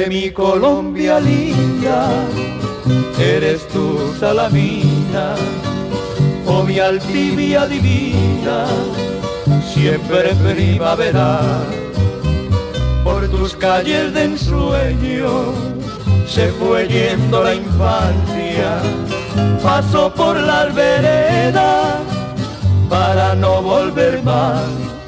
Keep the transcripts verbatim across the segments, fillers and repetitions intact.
mi Colombia linda, eres tú, Salamina, oh mi Altivia divina, siempre primaveral. Por tus calles de ensueño se fue yendo la infancia, pasó por las veredas para no volver más.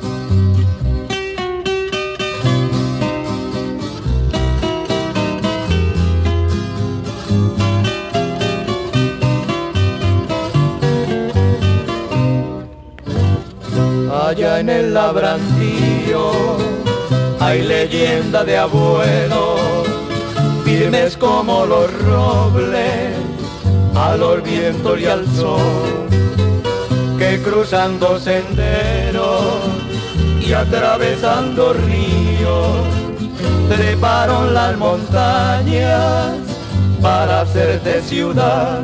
Allá en el labrantío hay leyenda de abuelos, firmes como los robles, a los vientos y al sol, que cruzando senderos y atravesando ríos, treparon las montañas para hacerte ciudad.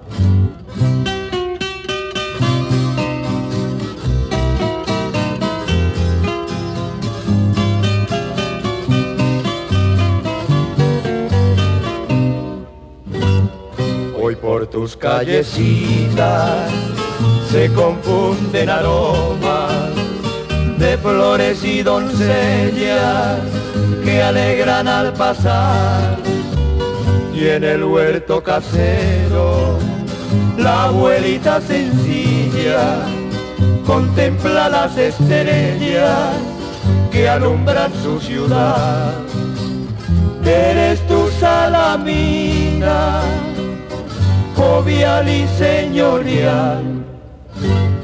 Hoy por tus callecitas se confunden aromas de flores y doncellas que alegran al pasar, y en el huerto casero la abuelita sencilla contempla las estrellas que alumbran su ciudad. Eres tu Salamina, jovial y señorial,